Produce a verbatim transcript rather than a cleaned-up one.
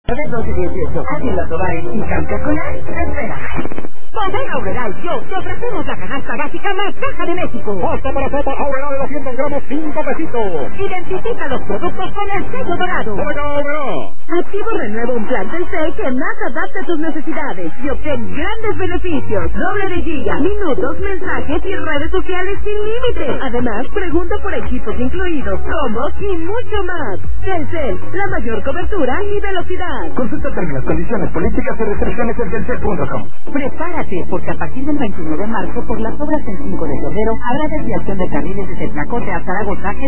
doce dieciocho, Águila Toray y Coca-Cola, espera. Bodega Aurrerá y yo te ofrecemos la canasta básica más baja de México. Pasta para sopa Aurrerá de doscientos gramos, cinco pesitos. Identifica los productos con el sello dorado. Bodega Aurrerá. Activo renueva un plan del C E que más adapte a tus necesidades y obtén grandes beneficios. Doble de giga, minutos, mensajes y redes sociales sin límite. Además, pregunta por equipos incluidos, combos y mucho más. Telcel, la mayor cobertura y velocidad. Consulta términos, condiciones, políticas y restricciones en telcel punto com. Prepárate, porque a partir del veintiuno de marzo, por las obras del cinco de febrero, habrá desviación de carriles desde Tlacote a Zaragoza